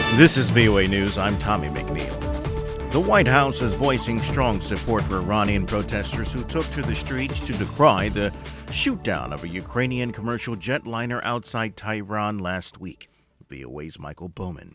This is VOA News. I'm Tommy McNeil. The White House is voicing strong support for Iranian protesters who took to the streets to decry the shoot-down of a Ukrainian commercial jetliner outside Tehran last week. VOA's Michael Bowman.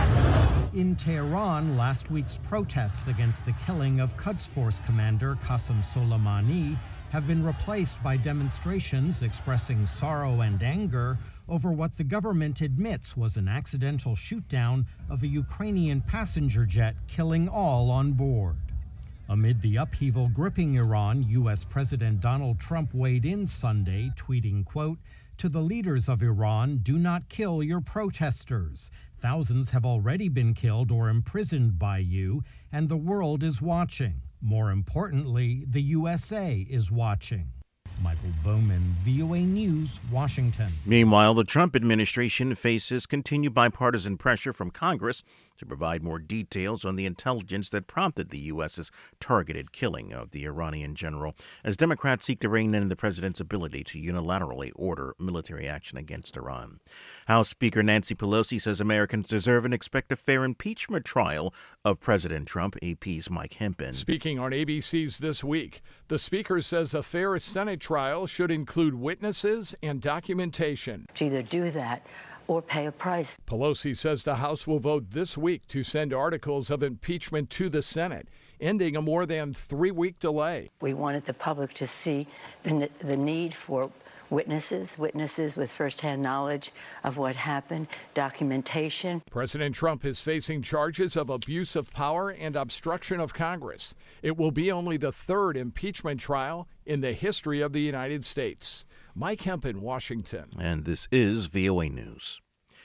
In Tehran, last week's protests against the killing of Quds Force commander Qasem Soleimani have been replaced by demonstrations expressing sorrow and anger over what the government admits was an accidental shoot-down of a Ukrainian passenger jet, killing all on board. Amid the upheaval gripping Iran, U.S. President Donald Trump weighed in Sunday, tweeting, quote, "To the leaders of Iran, do not kill your protesters. Thousands have already been killed or imprisoned by you, and the world is watching. More importantly, the USA is watching." Michael Bowman, VOA News, Washington. Meanwhile, the Trump administration faces continued bipartisan pressure from Congress to provide more details on the intelligence that prompted the U.S.'s targeted killing of the Iranian general, as Democrats seek to rein in the president's ability to unilaterally order military action against Iran. House Speaker Nancy Pelosi says Americans deserve and expect a fair impeachment trial of President Trump. AP's Mike Hempen. Speaking on ABC's This Week, the Speaker says a fair Senate trial should include witnesses and documentation. To either do that or pay a price. Pelosi says the House will vote this week to send articles of impeachment to the Senate, ending a more than 3-week delay. We wanted the public to see the need for witnesses with firsthand knowledge of what happened, documentation. President Trump is facing charges of abuse of power and obstruction of Congress. It will be only the third impeachment trial in the history of the United States. Mike Hempen, Washington. And this is VOA News.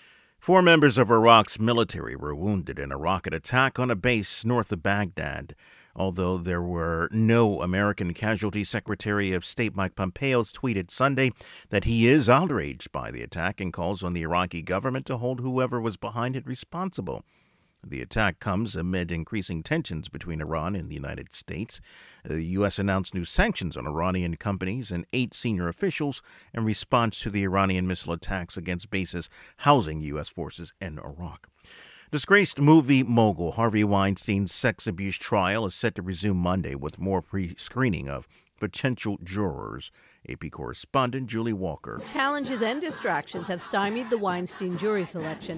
4 members of Iraq's military were wounded in a rocket attack on a base north of Baghdad. Although there were no American casualties, Secretary of State Mike Pompeo tweeted Sunday that he is outraged by the attack and calls on the Iraqi government to hold whoever was behind it responsible. The attack comes amid increasing tensions between Iran and the United States. The U.S. announced new sanctions on Iranian companies and 8 senior officials in response to the Iranian missile attacks against bases housing U.S. forces in Iraq. Disgraced movie mogul Harvey Weinstein's sex abuse trial is set to resume Monday with more pre-screening of potential jurors. AP correspondent Julie Walker. Challenges and distractions have stymied the Weinstein jury selection.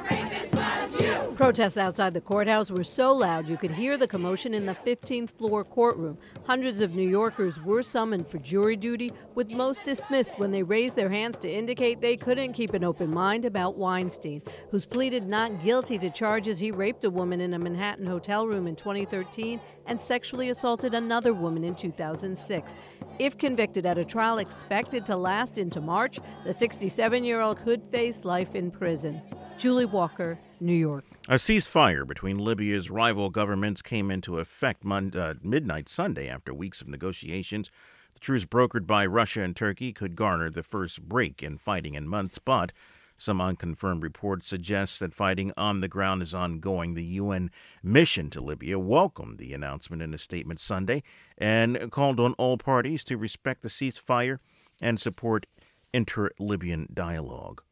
Protests outside the courthouse were so loud you could hear the commotion in the 15th floor courtroom. Hundreds of New Yorkers were summoned for jury duty, with most dismissed when they raised their hands to indicate they couldn't keep an open mind about Weinstein, who's pleaded not guilty to charges he raped a woman in a Manhattan hotel room in 2013 and sexually assaulted another woman in 2006. If convicted at a trial expected to last into March, the 67-year-old could face life in prison. Julie Walker, New York. A ceasefire between Libya's rival governments came into effect midnight Sunday after weeks of negotiations. The truce brokered by Russia and Turkey could garner the first break in fighting in months, but some unconfirmed reports suggest that fighting on the ground is ongoing. The UN mission to Libya welcomed the announcement in a statement Sunday and called on all parties to respect the ceasefire and support inter-Libyan dialogue.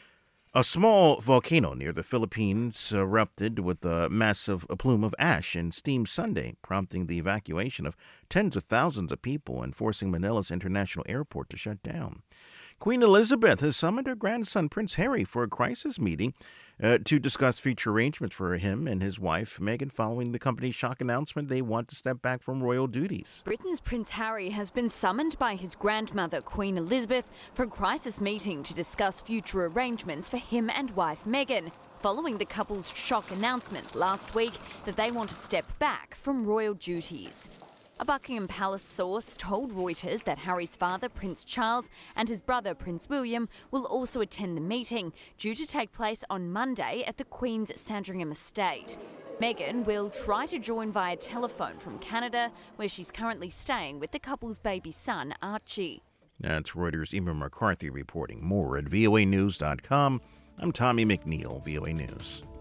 A small volcano near the Philippines erupted with a massive plume of ash and steam Sunday, prompting the evacuation of tens of thousands of people and forcing Manila's international airport to shut down. Queen Elizabeth has summoned her grandson, Prince Harry, for a crisis meeting to discuss future arrangements for him and his wife, Meghan, following the company's shock announcement they want to step back from royal duties. Britain's Prince Harry has been summoned by his grandmother, Queen Elizabeth, for a crisis meeting to discuss future arrangements for him and wife Meghan, following the couple's shock announcement last week that they want to step back from royal duties. A Buckingham Palace source told Reuters that Harry's father, Prince Charles, and his brother, Prince William, will also attend the meeting, due to take place on Monday at the Queen's Sandringham estate. Meghan will try to join via telephone from Canada, where she's currently staying with the couple's baby son, Archie. That's Reuters' Emer McCarthy reporting. More at voanews.com. I'm Tommy McNeil, VOA News.